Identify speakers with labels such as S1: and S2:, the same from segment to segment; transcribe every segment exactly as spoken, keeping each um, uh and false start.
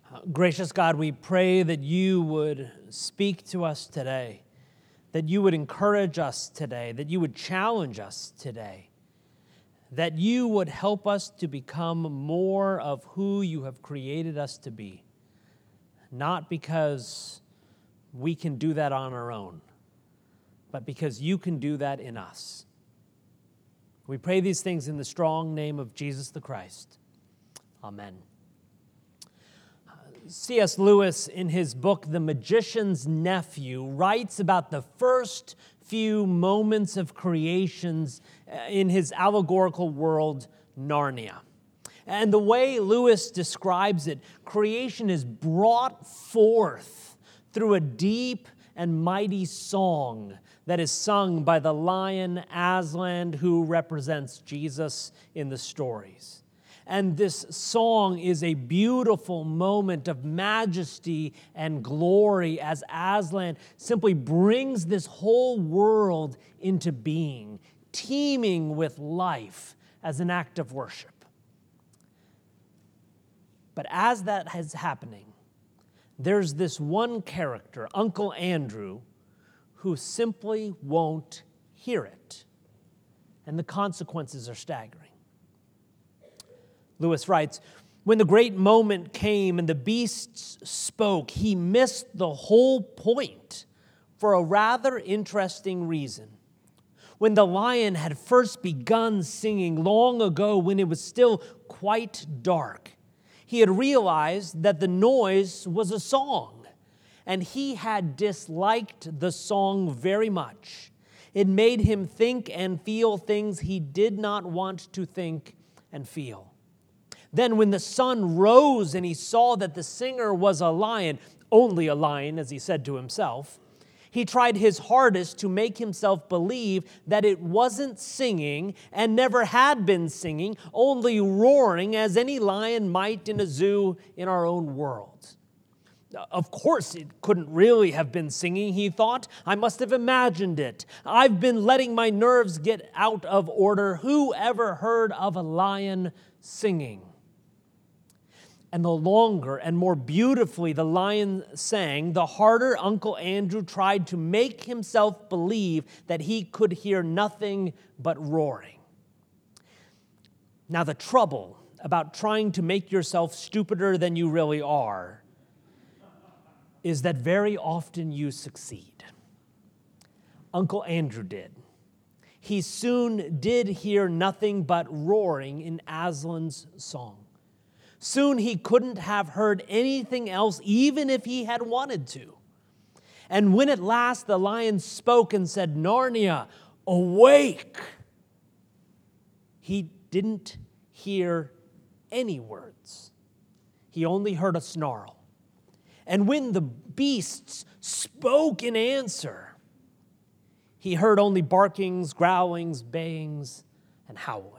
S1: Uh, gracious God, we pray that you would speak to us today, that you would encourage us today, that you would challenge us today, that you would help us to become more of who you have created us to be, not because we can do that on our own, but because you can do that in us. We pray these things in the strong name of Jesus the Christ. Amen. C S Lewis, in his book, The Magician's Nephew, writes about the first few moments of creations in his allegorical world, Narnia. And the way Lewis describes it, creation is brought forth through a deep and mighty song that is sung by the lion Aslan, who represents Jesus in the stories. And this song is a beautiful moment of majesty and glory as Aslan simply brings this whole world into being, teeming with life as an act of worship. But as that is happening, there's this one character, Uncle Andrew, who simply won't hear it. And the consequences are staggering. Lewis writes, when the great moment came and the beasts spoke, he missed the whole point for a rather interesting reason. When the lion had first begun singing long ago, when it was still quite dark, he had realized that the noise was a song, and he had disliked the song very much. It made him think and feel things he did not want to think and feel. Then when the sun rose and he saw that the singer was a lion, only a lion, as he said to himself, he tried his hardest to make himself believe that it wasn't singing and never had been singing, only roaring as any lion might in a zoo in our own world. Of course, it couldn't really have been singing, he thought. I must have imagined it. I've been letting my nerves get out of order. Who ever heard of a lion singing? And the longer and more beautifully the lion sang, the harder Uncle Andrew tried to make himself believe that he could hear nothing but roaring. Now, the trouble about trying to make yourself stupider than you really are is that very often you succeed. Uncle Andrew did. He soon did hear nothing but roaring in Aslan's song. Soon he couldn't have heard anything else, even if he had wanted to. And when at last the lion spoke and said, "Narnia, awake," he didn't hear any words. He only heard a snarl. And when the beasts spoke in answer, he heard only barkings, growlings, bayings, and howlings.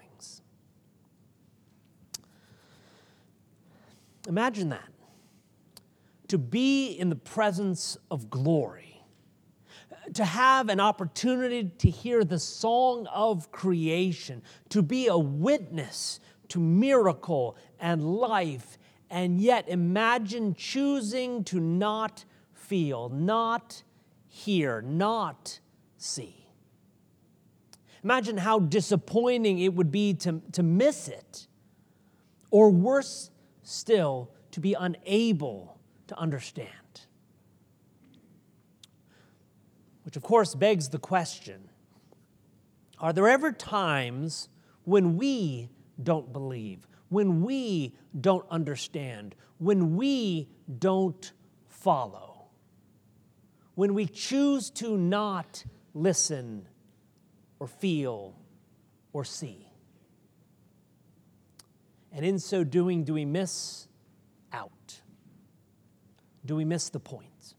S1: Imagine that. To be in the presence of glory, to have an opportunity to hear the song of creation, to be a witness to miracle and life, and yet imagine choosing to not feel, not hear, not see. Imagine how disappointing it would be to, to miss it, or worse still, to be unable to understand. Which, of course, begs the question, are there ever times when we don't believe, when we don't understand, when we don't follow, when we choose to not listen or feel or see? And in so doing, do we miss out? Do we miss the point?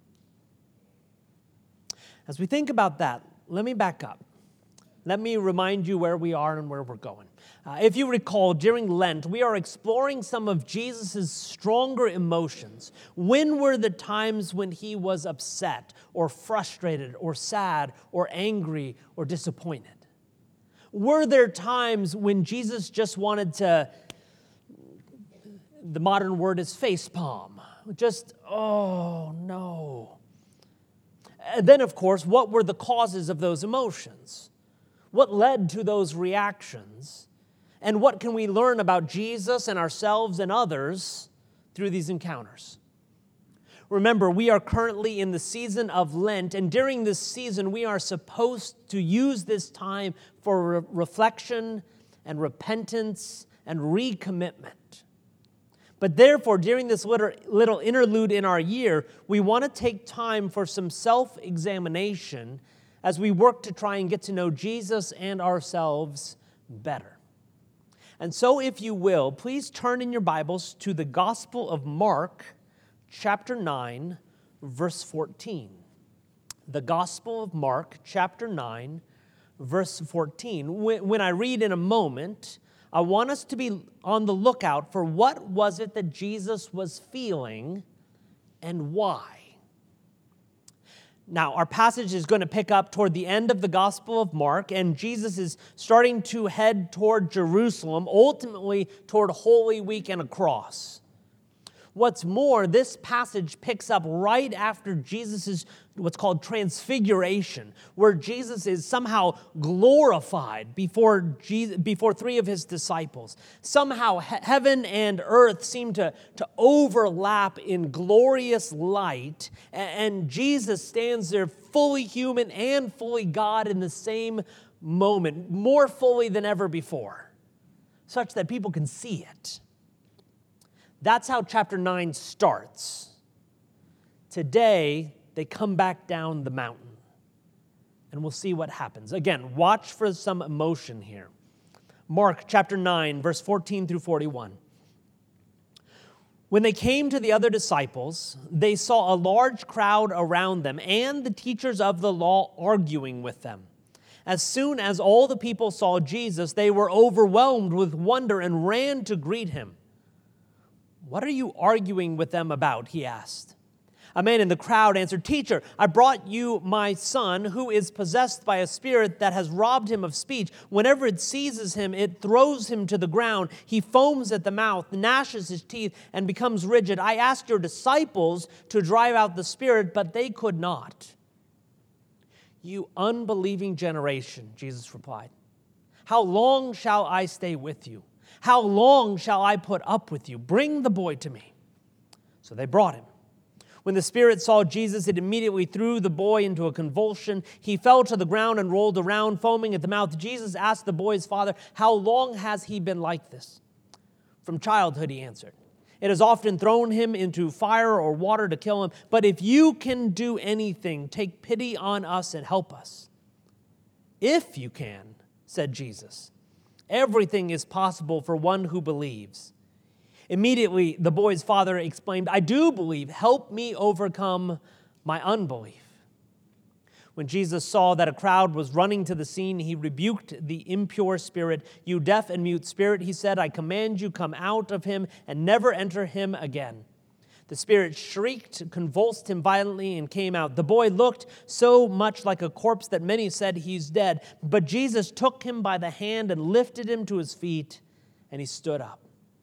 S1: As we think about that, let me back up. Let me remind you where we are and where we're going. Uh, if you recall, during Lent, we are exploring some of Jesus' stronger emotions. When were the times when he was upset or frustrated or sad or angry or disappointed? Were there times when Jesus just wanted to The modern word is facepalm. Just, oh no. And then, of course, what were the causes of those emotions? What led to those reactions? And what can we learn about Jesus and ourselves and others through these encounters? Remember, we are currently in the season of Lent, and during this season, we are supposed to use this time for re- reflection and repentance and recommitment. But therefore, during this little, little interlude in our year, we want to take time for some self-examination as we work to try and get to know Jesus and ourselves better. And so, if you will, please turn in your Bibles to the Gospel of Mark, chapter nine, verse fourteen. The Gospel of Mark, chapter nine, verse fourteen. When I read in a moment, I want us to be on the lookout for what was it that Jesus was feeling and why. Now, our passage is going to pick up toward the end of the Gospel of Mark, and Jesus is starting to head toward Jerusalem, ultimately toward Holy Week and a cross. What's more, this passage picks up right after Jesus' what's called transfiguration, where Jesus is somehow glorified before Jesus, before three of his disciples. Somehow he- heaven and earth seem to, to overlap in glorious light, and, and Jesus stands there fully human and fully God in the same moment, more fully than ever before, such that people can see it. That's how chapter nine starts. Today, they come back down the mountain, and we'll see what happens. Again, watch for some emotion here. Mark chapter nine, verse fourteen through forty-one. When they came to the other disciples, they saw a large crowd around them and the teachers of the law arguing with them. As soon as all the people saw Jesus, they were overwhelmed with wonder and ran to greet him. "What are you arguing with them about?" he asked. A man in the crowd answered, "Teacher, I brought you my son who is possessed by a spirit that has robbed him of speech. Whenever it seizes him, it throws him to the ground. He foams at the mouth, gnashes his teeth, and becomes rigid. I asked your disciples to drive out the spirit, but they could not." "You unbelieving generation," Jesus replied, "how long shall I stay with you? How long shall I put up with you? Bring the boy to me." So they brought him. When the spirit saw Jesus, it immediately threw the boy into a convulsion. He fell to the ground and rolled around, foaming at the mouth. Jesus asked the boy's father, "How long has he been like this?" "From childhood," he answered. "It has often thrown him into fire or water to kill him. But if you can do anything, take pity on us and help us." "If you can," said Jesus. "Everything is possible for one who believes." Immediately, the boy's father exclaimed, "I do believe. Help me overcome my unbelief." When Jesus saw that a crowd was running to the scene, he rebuked the impure spirit. "You deaf and mute spirit," he said, "I command you, come out of him and never enter him again." The spirit shrieked, convulsed him violently, and came out. The boy looked so much like a corpse that many said, "He's dead." But Jesus took him by the hand and lifted him to his feet, and he stood up.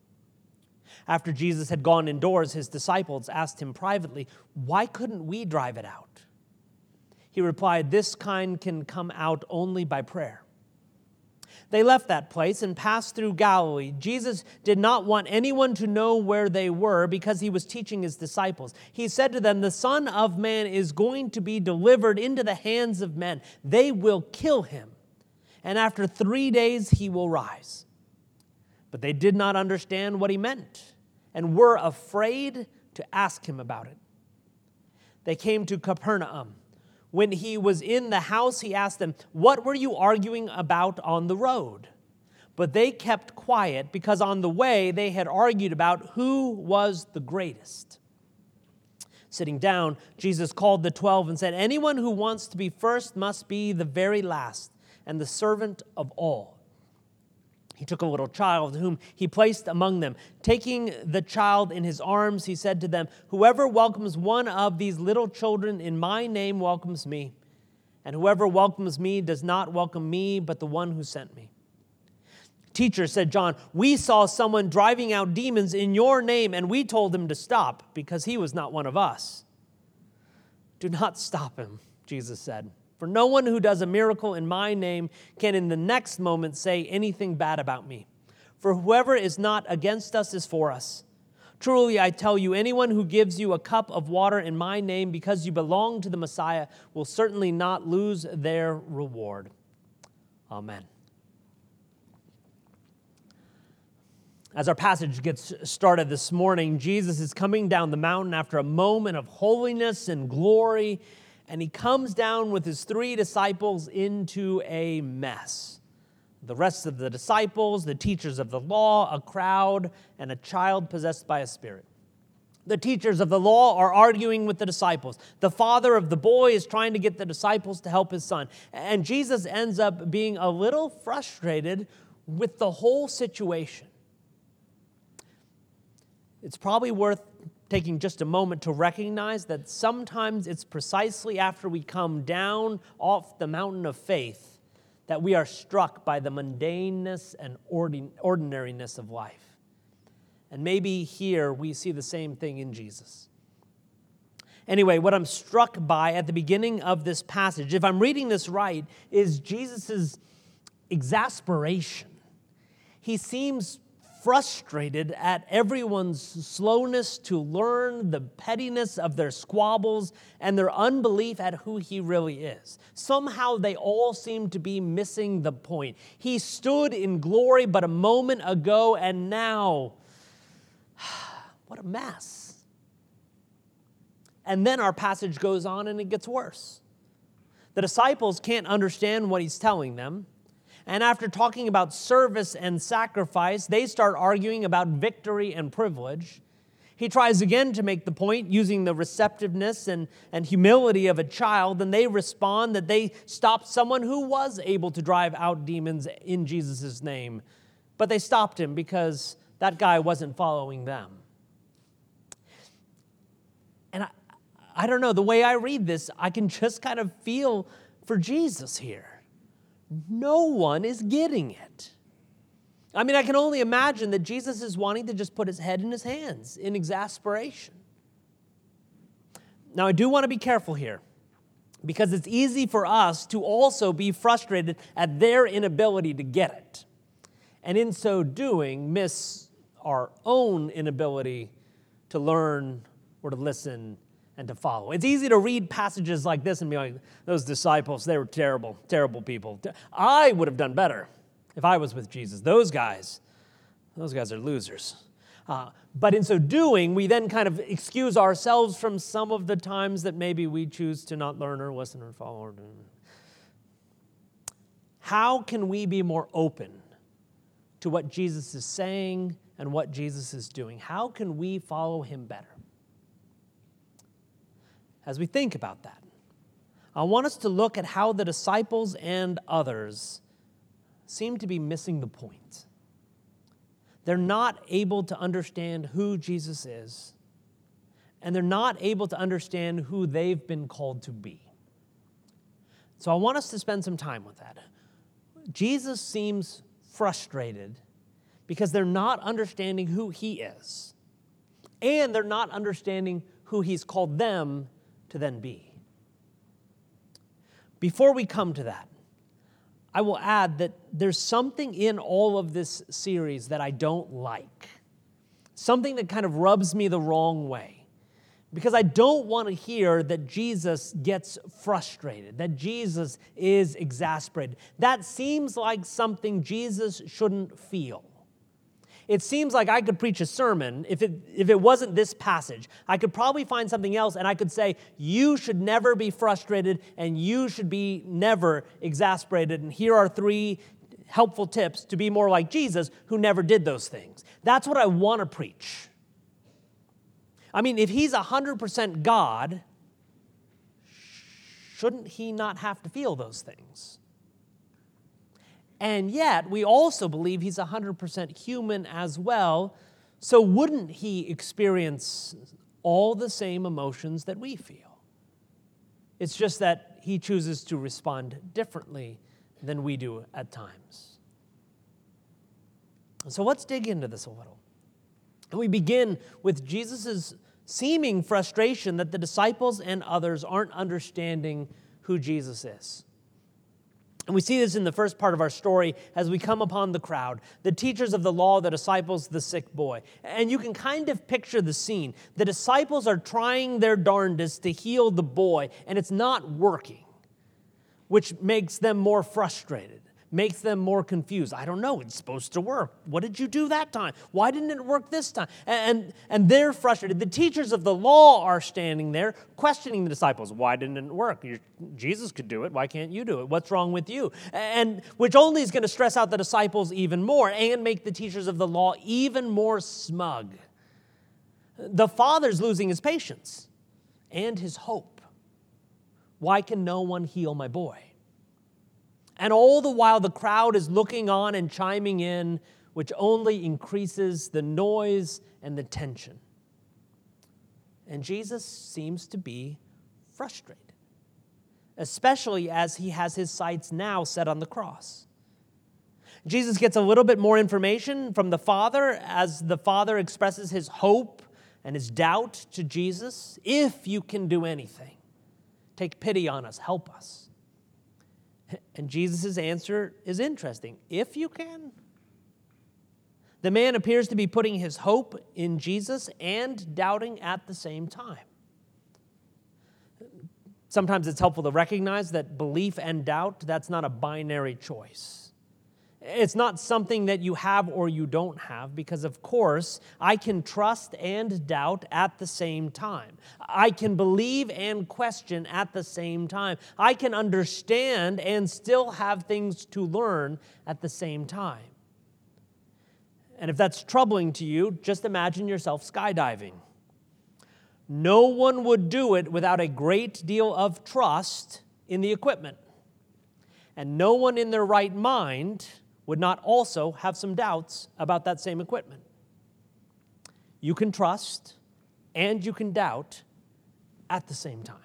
S1: After Jesus had gone indoors, his disciples asked him privately, "Why couldn't we drive it out?" He replied, "This kind can come out only by prayer." They left that place and passed through Galilee. Jesus did not want anyone to know where they were because he was teaching his disciples. He said to them, "The Son of Man is going to be delivered into the hands of men. They will kill him, and after three days he will rise." But they did not understand what he meant and were afraid to ask him about it. They came to Capernaum. When he was in the house, he asked them, "What were you arguing about on the road?" But they kept quiet because on the way they had argued about who was the greatest. Sitting down, Jesus called the twelve and said, "Anyone who wants to be first must be the very last and the servant of all." He took a little child whom he placed among them. Taking the child in his arms, he said to them, "Whoever welcomes one of these little children in my name welcomes me. And whoever welcomes me does not welcome me, but the one who sent me." "Teacher," said John, "we saw someone driving out demons in your name, and we told him to stop because he was not one of us." "Do not stop him," Jesus said, "for no one who does a miracle in my name can in the next moment say anything bad about me. For whoever is not against us is for us. Truly, I tell you, anyone who gives you a cup of water in my name because you belong to the Messiah will certainly not lose their reward." Amen. As our passage gets started this morning, Jesus is coming down the mountain after a moment of holiness and glory, and he comes down with his three disciples into a mess. The rest of the disciples, the teachers of the law, a crowd, and a child possessed by a spirit. The teachers of the law are arguing with the disciples. The father of the boy is trying to get the disciples to help his son. And Jesus ends up being a little frustrated with the whole situation. It's probably worth taking just a moment to recognize that sometimes it's precisely after we come down off the mountain of faith that we are struck by the mundaneness and ordinariness of life. And maybe here we see the same thing in Jesus. Anyway, what I'm struck by at the beginning of this passage, if I'm reading this right, is Jesus' exasperation. He seems frustrated at everyone's slowness to learn, the pettiness of their squabbles, and their unbelief at who he really is. Somehow they all seem to be missing the point. He stood in glory but a moment ago, and now, what a mess. And then our passage goes on and it gets worse. The disciples can't understand what he's telling them. And after talking about service and sacrifice, they start arguing about victory and privilege. He tries again to make the point using the receptiveness and, and humility of a child, and they respond that they stopped someone who was able to drive out demons in Jesus' name. But they stopped him because that guy wasn't following them. And I, I don't know, the way I read this, I can just kind of feel for Jesus here. No one is getting it. I mean, I can only imagine that Jesus is wanting to just put his head in his hands in exasperation. Now, I do want to be careful here because it's easy for us to also be frustrated at their inability to get it. And in so doing, miss our own inability to learn or to listen and to follow. It's easy to read passages like this and be like, those disciples, they were terrible, terrible people. I would have done better if I was with Jesus. Those guys, those guys are losers. Uh, but in so doing, we then kind of excuse ourselves from some of the times that maybe we choose to not learn or listen or follow. How can we be more open to what Jesus is saying and what Jesus is doing? How can we follow him better? As we think about that, I want us to look at how the disciples and others seem to be missing the point. They're not able to understand who Jesus is, and they're not able to understand who they've been called to be. So I want us to spend some time with that. Jesus seems frustrated because they're not understanding who he is, and they're not understanding who he's called them to then be. Before we come to that, I will add that there's something in all of this series that I don't like. Something that kind of rubs me the wrong way. Because I don't want to hear that Jesus gets frustrated, that Jesus is exasperated. That seems like something Jesus shouldn't feel. It seems like I could preach a sermon, if it, if it wasn't this passage, I could probably find something else and I could say, you should never be frustrated and you should be never exasperated. And here are three helpful tips to be more like Jesus who never did those things. That's what I want to preach. I mean, if he's one hundred percent God, shouldn't he not have to feel those things? And yet, we also believe he's one hundred percent human as well, so wouldn't he experience all the same emotions that we feel? It's just that he chooses to respond differently than we do at times. So let's dig into this a little. And we begin with Jesus' seeming frustration that the disciples and others aren't understanding who Jesus is. And we see this in the first part of our story as we come upon the crowd, the teachers of the law, the disciples, the sick boy. And you can kind of picture the scene. The disciples are trying their darndest to heal the boy, and it's not working, which makes them more frustrated, makes them more confused. I don't know, it's supposed to work. What did you do that time? Why didn't it work this time? And, and they're frustrated. The teachers of the law are standing there questioning the disciples. Why didn't it work? You're, Jesus could do it. Why can't you do it? What's wrong with you? And which only is going to stress out the disciples even more and make the teachers of the law even more smug. The Father's losing his patience and his hope. Why can no one heal my boy? And all the while, the crowd is looking on and chiming in, which only increases the noise and the tension. And Jesus seems to be frustrated, especially as he has his sights now set on the cross. Jesus gets a little bit more information from the Father as the Father expresses his hope and his doubt to Jesus. If you can do anything, take pity on us, help us. And Jesus' answer is interesting. If you can. The man appears to be putting his hope in Jesus and doubting at the same time. Sometimes it's helpful to recognize that belief and doubt, that's not a binary choice. It's not something that you have or you don't have, because of course, I can trust and doubt at the same time. I can believe and question at the same time. I can understand and still have things to learn at the same time. And if that's troubling to you, just imagine yourself skydiving. No one would do it without a great deal of trust in the equipment. And no one in their right mind would not also have some doubts about that same equipment. You can trust and you can doubt at the same time.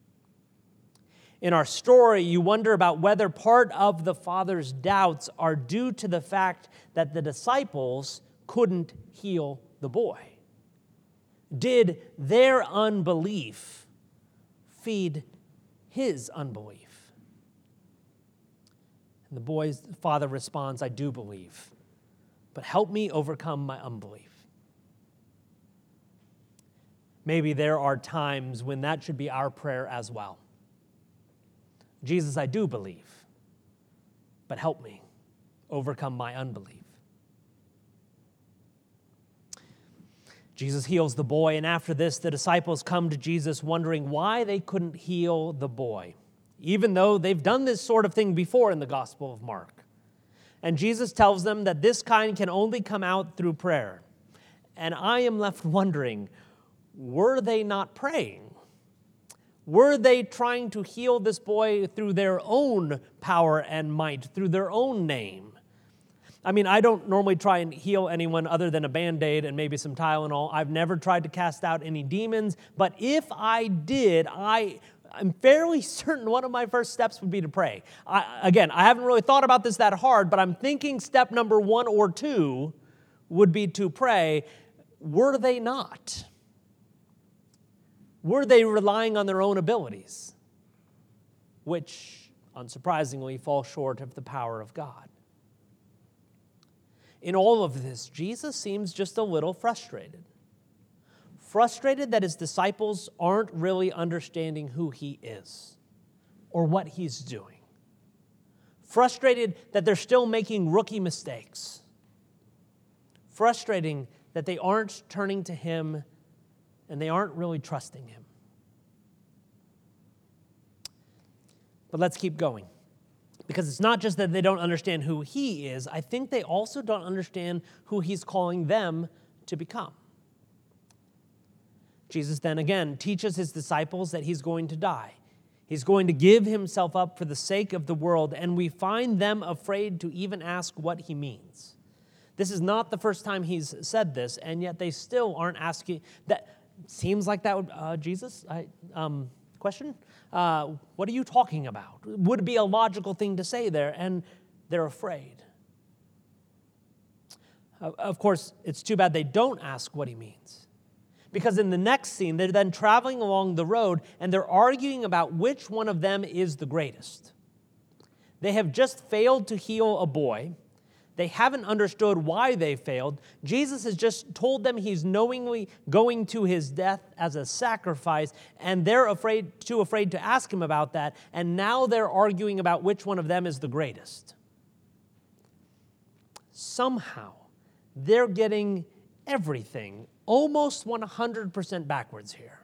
S1: In our story, you wonder about whether part of the Father's doubts are due to the fact that the disciples couldn't heal the boy. Did their unbelief feed his unbelief? And the boy's father responds, I do believe, but help me overcome my unbelief. Maybe there are times when that should be our prayer as well. Jesus, I do believe, but help me overcome my unbelief. Jesus heals the boy, and after this, the disciples come to Jesus wondering why they couldn't heal the boy, even though they've done this sort of thing before in the Gospel of Mark. And Jesus tells them that this kind can only come out through prayer. And I am left wondering, were they not praying? Were they trying to heal this boy through their own power and might, through their own name? I mean, I don't normally try and heal anyone other than a Band-Aid and maybe some Tylenol. I've never tried to cast out any demons. But if I did, I... I'm fairly certain one of my first steps would be to pray. I, again, I haven't really thought about this that hard, but I'm thinking step number one or two would be to pray. Were they not? Were they relying on their own abilities, which, unsurprisingly, fall short of the power of God? In all of this, Jesus seems just a little frustrated. Frustrated that his disciples aren't really understanding who he is or what he's doing. Frustrated that they're still making rookie mistakes. Frustrating that they aren't turning to him and they aren't really trusting him. But let's keep going. Because it's not just that they don't understand who he is, I think they also don't understand who he's calling them to become. Jesus then again teaches his disciples that he's going to die. He's going to give himself up for the sake of the world, and we find them afraid to even ask what he means. This is not the first time he's said this, and yet they still aren't asking. That seems like that would, uh, Jesus, I, um, question? Uh, what are you talking about? Would be a logical thing to say there, and they're afraid. Of course, it's too bad they don't ask what he means. Because in the next scene, they're then traveling along the road and they're arguing about which one of them is the greatest. They have just failed to heal a boy. They haven't understood why they failed. Jesus has just told them he's knowingly going to his death as a sacrifice, and they're afraid, too afraid to ask him about that, and now they're arguing about which one of them is the greatest. Somehow, they're getting everything almost one hundred percent backwards here.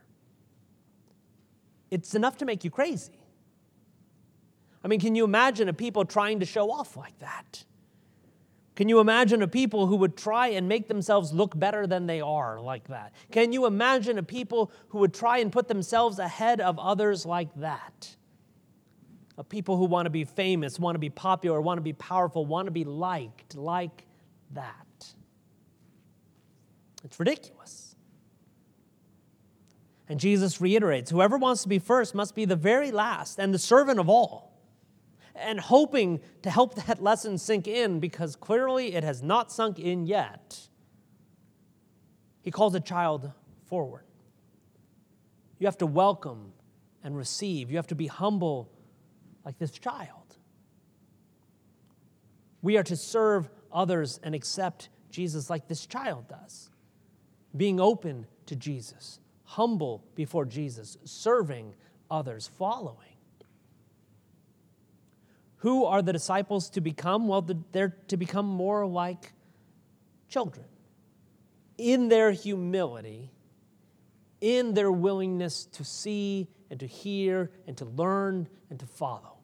S1: It's enough to make you crazy. I mean, can you imagine a people trying to show off like that? Can you imagine a people who would try and make themselves look better than they are like that? Can you imagine a people who would try and put themselves ahead of others like that? A people who want to be famous, want to be popular, want to be powerful, want to be liked like that. It's ridiculous. And Jesus reiterates, whoever wants to be first must be the very last and the servant of all. And hoping to help that lesson sink in, because clearly it has not sunk in yet, he calls a child forward. You have to welcome and receive. You have to be humble like this child. We are to serve others and accept Jesus like this child does. Being open to Jesus, humble before Jesus, serving others, following. Who are the disciples to become? Well, they're to become more like children. In their humility, in their willingness to see and to hear and to learn and to follow.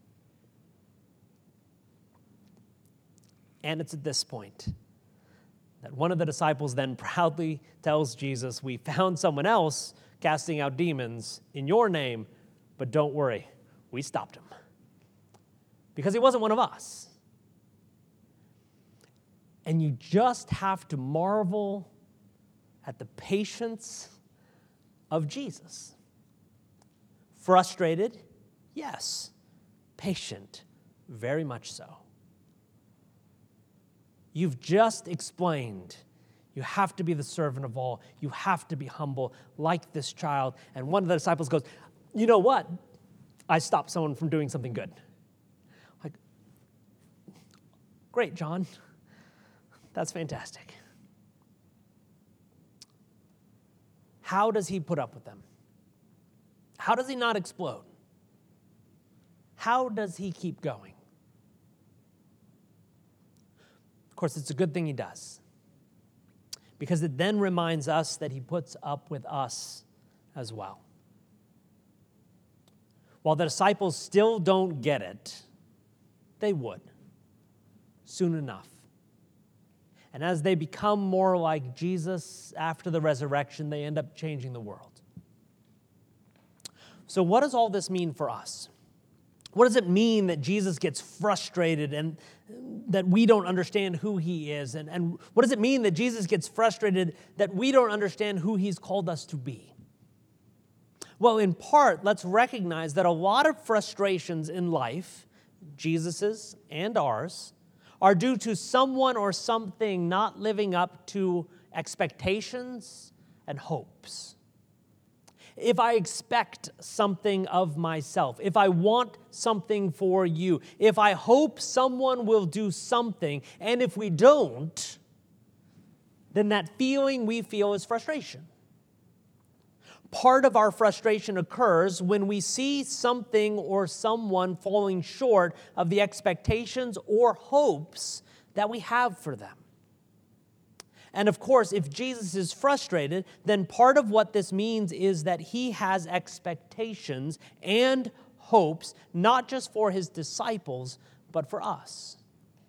S1: And it's at this point that one of the disciples then proudly tells Jesus, we found someone else casting out demons in your name, but don't worry, we stopped him. Because he wasn't one of us. And you just have to marvel at the patience of Jesus. Frustrated? Yes. Patient? Very much so. You've just explained you have to be the servant of all. You have to be humble like this child. And one of the disciples goes, you know what? I stopped someone from doing something good. Like, great, John. That's fantastic. How does he put up with them? How does he not explode? How does he keep going? Of course, it's a good thing he does, because it then reminds us that he puts up with us as well. While the disciples still don't get it, they would soon enough. And as they become more like Jesus after the resurrection, they end up changing the world. So what does all this mean for us? What does it mean that Jesus gets frustrated and that we don't understand who he is? And, and what does it mean that Jesus gets frustrated that we don't understand who he's called us to be? Well, in part, let's recognize that a lot of frustrations in life, Jesus's and ours, are due to someone or something not living up to expectations and hopes. If I expect something of myself, if I want something for you, if I hope someone will do something, and if we don't, then that feeling we feel is frustration. Part of our frustration occurs when we see something or someone falling short of the expectations or hopes that we have for them. And of course, if Jesus is frustrated, then part of what this means is that he has expectations and hopes, not just for his disciples, but for us.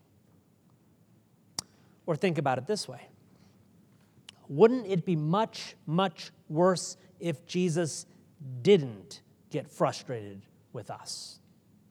S1: Or think about it this way. Wouldn't it be much, much worse if Jesus didn't get frustrated with us?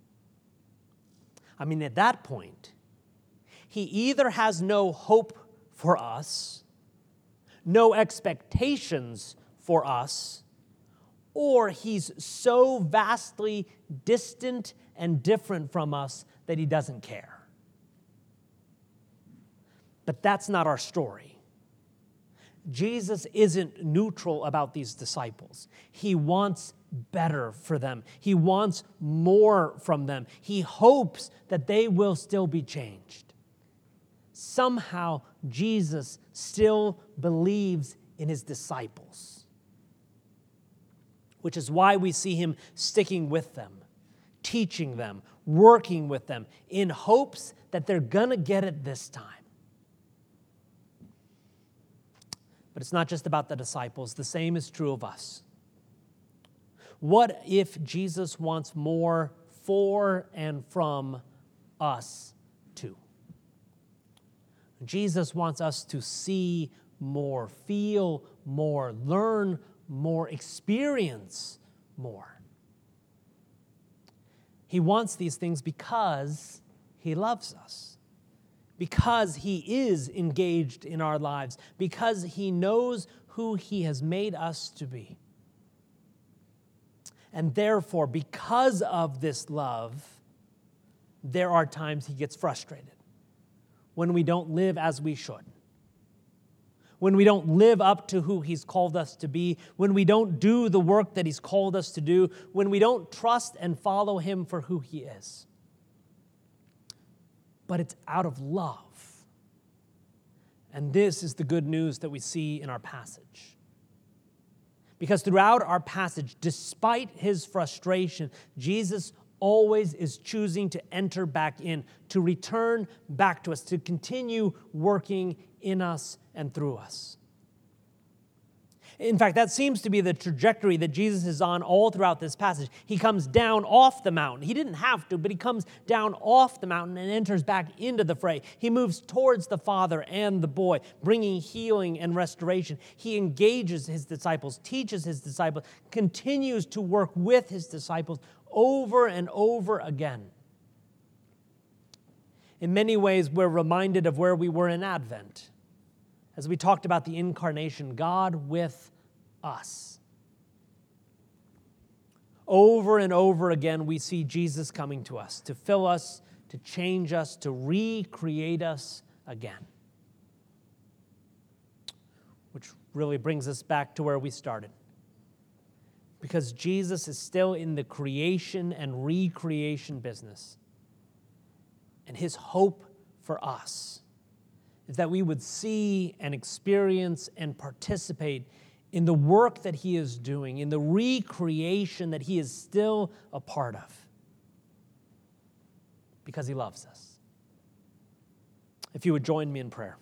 S1: I mean, at that point, he either has no hope for us, no expectations for us, or he's so vastly distant and different from us that he doesn't care. But that's not our story. Jesus isn't neutral about these disciples. He wants better for them. He wants more from them. He hopes that they will still be changed. Somehow, Jesus still believes in his disciples, which is why we see him sticking with them, teaching them, working with them, in hopes that they're going to get it this time. But it's not just about the disciples. The same is true of us. What if Jesus wants more for and from us too? Jesus wants us to see more, feel more, learn more, experience more. He wants these things because he loves us, because he is engaged in our lives, because he knows who he has made us to be. And therefore, because of this love, there are times he gets frustrated when we don't live as we should, when we don't live up to who he's called us to be, when we don't do the work that he's called us to do, when we don't trust and follow him for who he is. But it's out of love. And this is the good news that we see in our passage. Because throughout our passage, despite his frustration, Jesus always is choosing to enter back in, to return back to us, to continue working in us and through us. In fact, that seems to be the trajectory that Jesus is on all throughout this passage. He comes down off the mountain. He didn't have to, but he comes down off the mountain and enters back into the fray. He moves towards the Father and the boy, bringing healing and restoration. He engages his disciples, teaches his disciples, continues to work with his disciples over and over again. In many ways, we're reminded of where we were in Advent, as we talked about the incarnation, God with us. Over and over again, we see Jesus coming to us to fill us, to change us, to recreate us again. Which really brings us back to where we started. Because Jesus is still in the creation and recreation business. And his hope for us is that we would see and experience and participate in the work that he is doing, in the recreation that he is still a part of, because he loves us. If you would join me in prayer.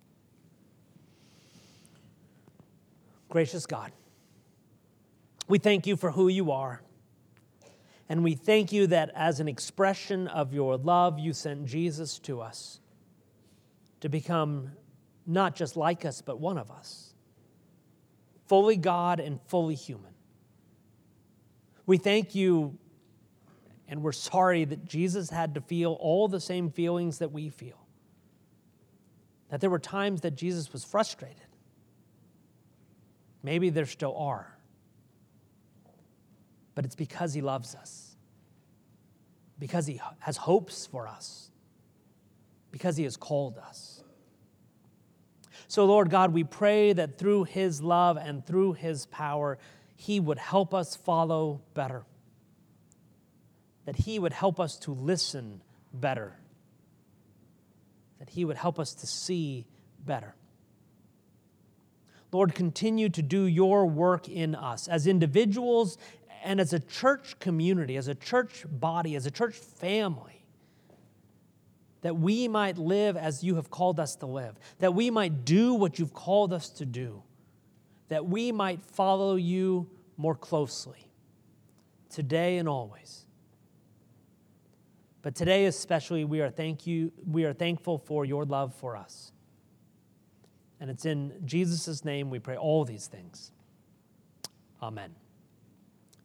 S1: Gracious God, we thank you for who you are, and we thank you that as an expression of your love, you sent Jesus to us to become not just like us, but one of us, fully God and fully human. We thank you, and we're sorry that Jesus had to feel all the same feelings that we feel, that there were times that Jesus was frustrated. Maybe there still are, but it's because he loves us, because he has hopes for us, because he has called us. So, Lord God, we pray that through his love and through his power, he would help us follow better, that he would help us to listen better, that he would help us to see better. Lord, continue to do your work in us as individuals and as a church community, as a church body, as a church family, that we might live as you have called us to live, that we might do what you've called us to do, that we might follow you more closely, today and always. But today especially, we are thank you, we are thankful for your love for us. And it's in Jesus' name we pray all these things. Amen.